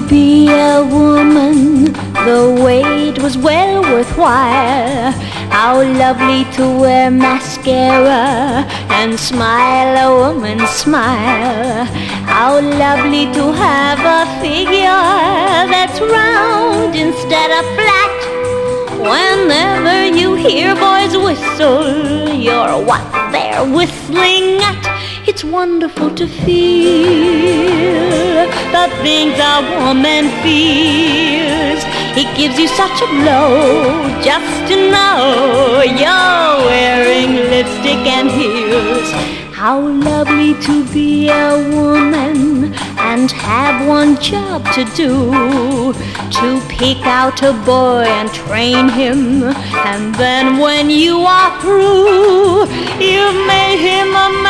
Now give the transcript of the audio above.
be a woman, the wait was well worthwhile. How lovely to wear mascara and smile a woman's smile. How lovely to have a figure that's round instead of flat. Whenever you hear boys whistle, you're what they're whistling at. It's wonderful to feel the things a woman feels. It gives you such a blow just to know you're wearing lipstick and heels. How lovely to be a woman and have one job to do, to pick out a boy and train him, and then when you are through, you've made him a